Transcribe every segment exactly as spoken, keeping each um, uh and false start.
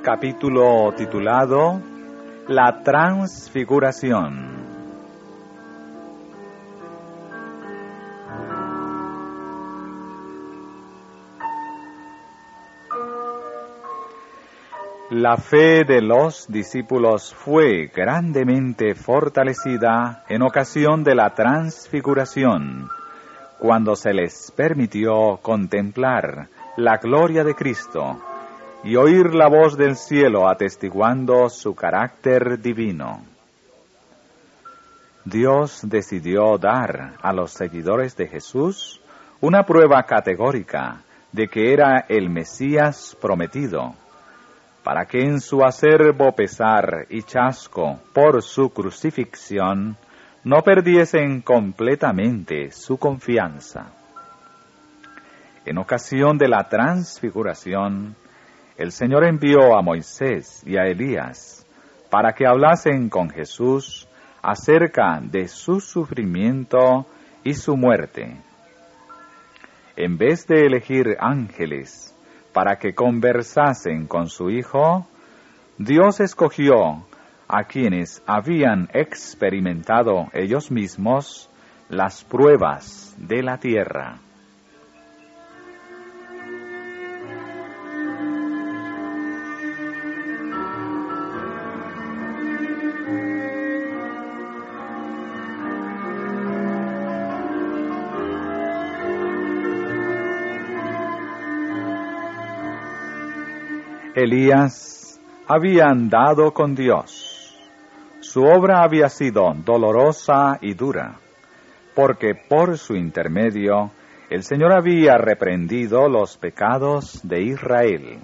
capítulo titulado La Transfiguración. La fe de los discípulos fue grandemente fortalecida en ocasión de la transfiguración, cuando se les permitió contemplar la gloria de Cristo y oír la voz del cielo atestiguando su carácter divino. Dios decidió dar a los seguidores de Jesús una prueba categórica de que era el Mesías prometido, para que en su acerbo pesar y chasco por su crucifixión no perdiesen completamente su confianza. En ocasión de la transfiguración, el Señor envió a Moisés y a Elías para que hablasen con Jesús acerca de su sufrimiento y su muerte. En vez de elegir ángeles para que conversasen con su Hijo, Dios escogió a quienes habían experimentado ellos mismos las pruebas de la tierra. Elías había andado con Dios. Su obra había sido dolorosa y dura, porque por su intermedio el Señor había reprendido los pecados de Israel.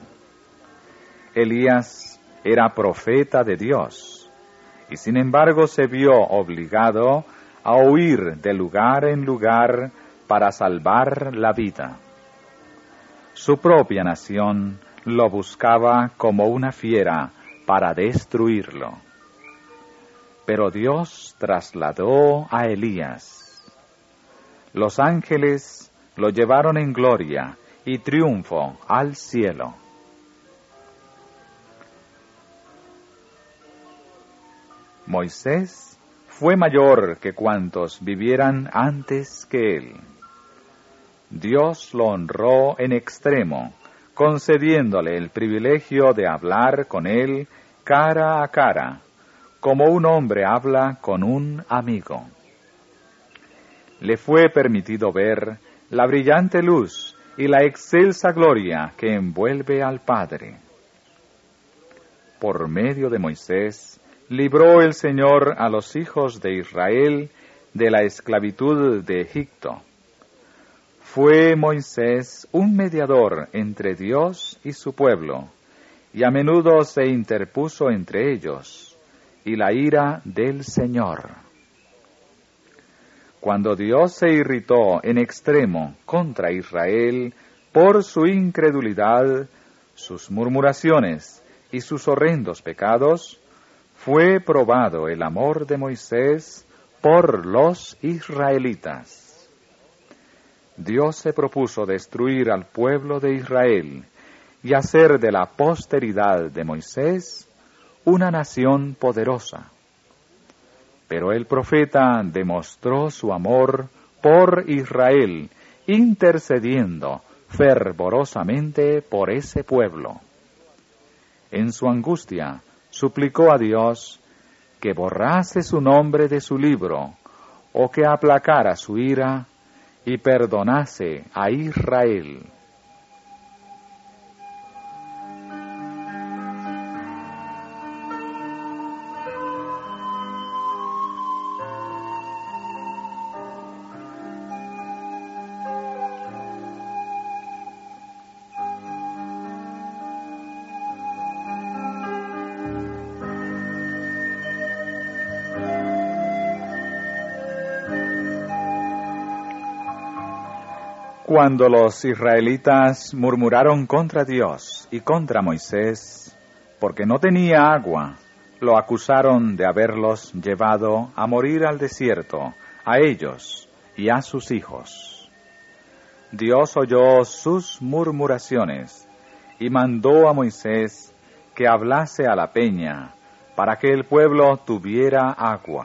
Elías era profeta de Dios, y sin embargo se vio obligado a huir de lugar en lugar para salvar la vida. Su propia nación lo buscaba como una fiera para destruirlo. Pero Dios trasladó a Elías. Los ángeles lo llevaron en gloria y triunfo al cielo. Moisés fue mayor que cuantos vivieran antes que él. Dios lo honró en extremo, concediéndole el privilegio de hablar con él cara a cara, como un hombre habla con un amigo. Le fue permitido ver la brillante luz y la excelsa gloria que envuelve al Padre. Por medio de Moisés, libró el Señor a los hijos de Israel de la esclavitud de Egipto. Fue Moisés un mediador entre Dios y su pueblo, y a menudo se interpuso entre ellos y la ira del Señor. Cuando Dios se irritó en extremo contra Israel por su incredulidad, sus murmuraciones y sus horrendos pecados, fue probado el amor de Moisés por los israelitas. Dios se propuso destruir al pueblo de Israel y hacer de la posteridad de Moisés una nación poderosa. Pero el profeta demostró su amor por Israel, intercediendo fervorosamente por ese pueblo. En su angustia, suplicó a Dios que borrase su nombre de su libro, o que aplacara su ira y perdonase a Israel. Cuando los israelitas murmuraron contra Dios y contra Moisés, porque no tenía agua, lo acusaron de haberlos llevado a morir al desierto, a ellos y a sus hijos. Dios oyó sus murmuraciones y mandó a Moisés que hablase a la peña, para que el pueblo tuviera agua.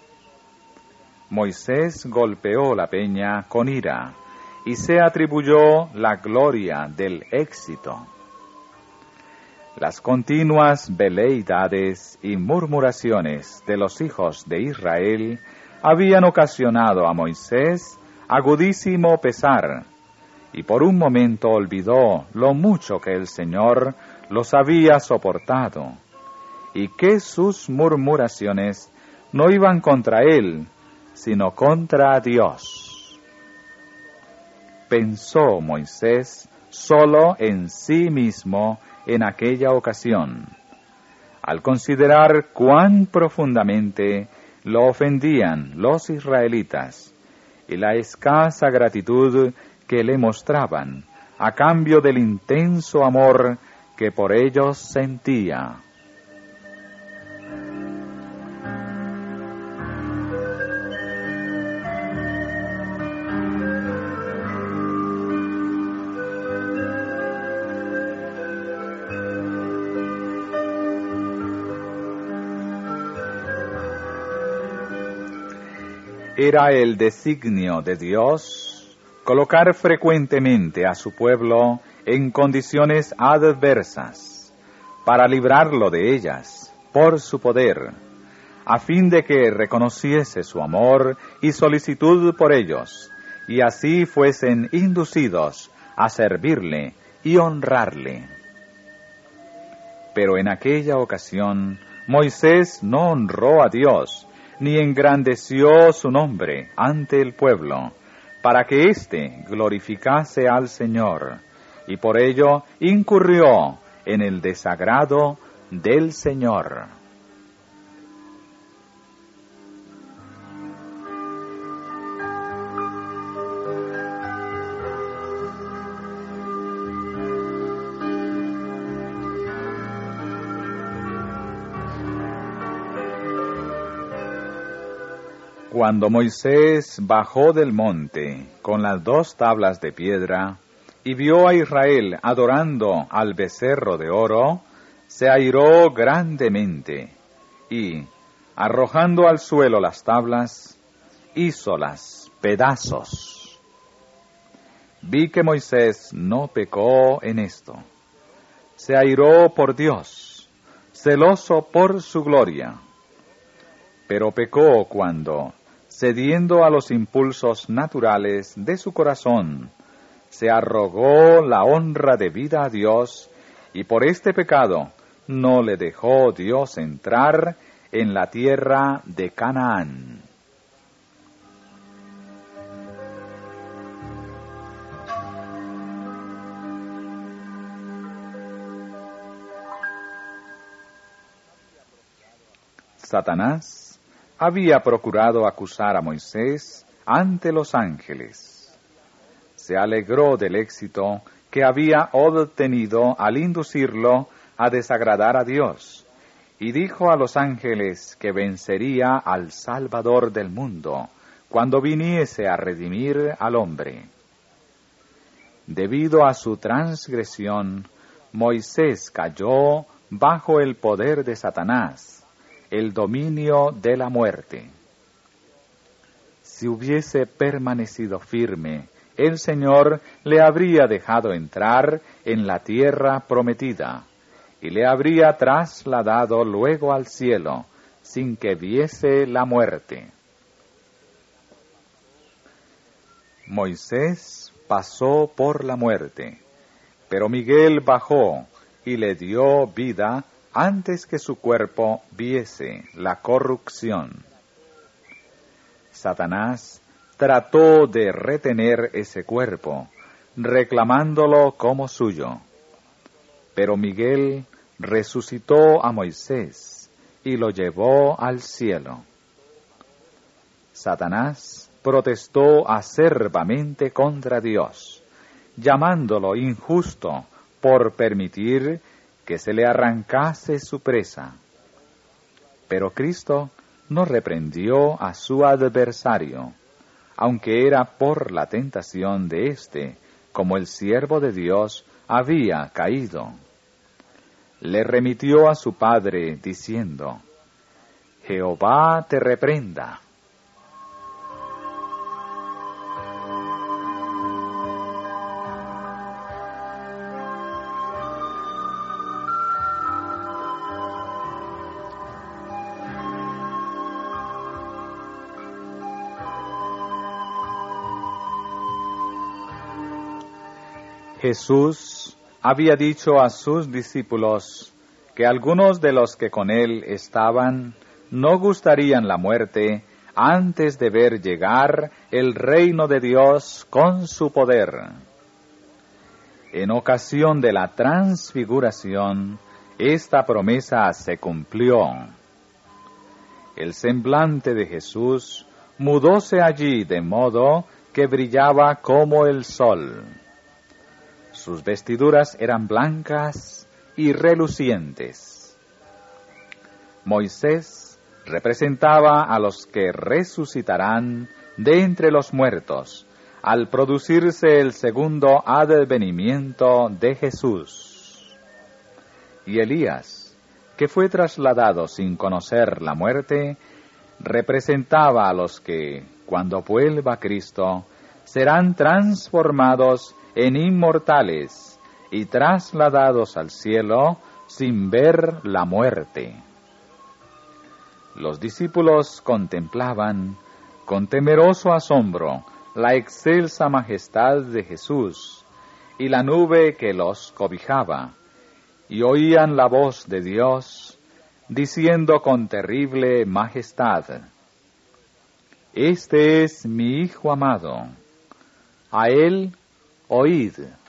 Moisés golpeó la peña con ira, y se atribuyó la gloria del éxito. Las continuas veleidades y murmuraciones de los hijos de Israel habían ocasionado a Moisés agudísimo pesar, y por un momento olvidó lo mucho que el Señor los había soportado, y que sus murmuraciones no iban contra él, sino contra Dios. Pensó Moisés solo en sí mismo en aquella ocasión, al considerar cuán profundamente lo ofendían los israelitas y la escasa gratitud que le mostraban a cambio del intenso amor que por ellos sentía. Era el designio de Dios colocar frecuentemente a su pueblo en condiciones adversas, para librarlo de ellas por su poder, a fin de que reconociese su amor y solicitud por ellos, y así fuesen inducidos a servirle y honrarle. Pero en aquella ocasión Moisés no honró a Dios, ni engrandeció su nombre ante el pueblo, para que éste glorificase al Señor, y por ello incurrió en el desagrado del Señor. Cuando Moisés bajó del monte con las dos tablas de piedra y vio a Israel adorando al becerro de oro, se airó grandemente y, arrojando al suelo las tablas, hízolas pedazos. Vi que Moisés no pecó en esto. Se airó por Dios, celoso por su gloria, pero pecó cuando, cediendo a los impulsos naturales de su corazón, se arrogó la honra debida a Dios, y por este pecado no le dejó Dios entrar en la tierra de Canaán. Satanás había procurado acusar a Moisés ante los ángeles. Se alegró del éxito que había obtenido al inducirlo a desagradar a Dios, y dijo a los ángeles que vencería al Salvador del mundo cuando viniese a redimir al hombre. Debido a su transgresión, Moisés cayó bajo el poder de Satanás, el dominio de la muerte. Si hubiese permanecido firme, el Señor le habría dejado entrar en la tierra prometida, y le habría trasladado luego al cielo, sin que viese la muerte. Moisés pasó por la muerte, pero Miguel bajó y le dio vida antes que su cuerpo viese la corrupción. Satanás trató de retener ese cuerpo, reclamándolo como suyo. Pero Miguel resucitó a Moisés y lo llevó al cielo. Satanás protestó acerbamente contra Dios, llamándolo injusto por permitir que se le arrancase su presa. Pero Cristo no reprendió a su adversario, aunque era por la tentación de éste, como el siervo de Dios había caído. le remitió a su padre, diciendo: Jehová te reprenda. Jesús había dicho a sus discípulos que algunos de los que con él estaban no gustarían la muerte antes de ver llegar el reino de Dios con su poder. En ocasión de la transfiguración, esta promesa se cumplió. El semblante de Jesús mudóse allí de modo que brillaba como el sol. Sus vestiduras eran blancas y relucientes. Moisés representaba a los que resucitarán de entre los muertos al producirse el segundo advenimiento de Jesús. Y Elías, que fue trasladado sin conocer la muerte, representaba a los que, cuando vuelva Cristo, serán transformados en inmortales y trasladados al cielo sin ver la muerte. Los discípulos contemplaban con temeroso asombro la excelsa majestad de Jesús y la nube que los cobijaba, y oían la voz de Dios diciendo con terrible majestad: Este es mi Hijo amado, a él oíd.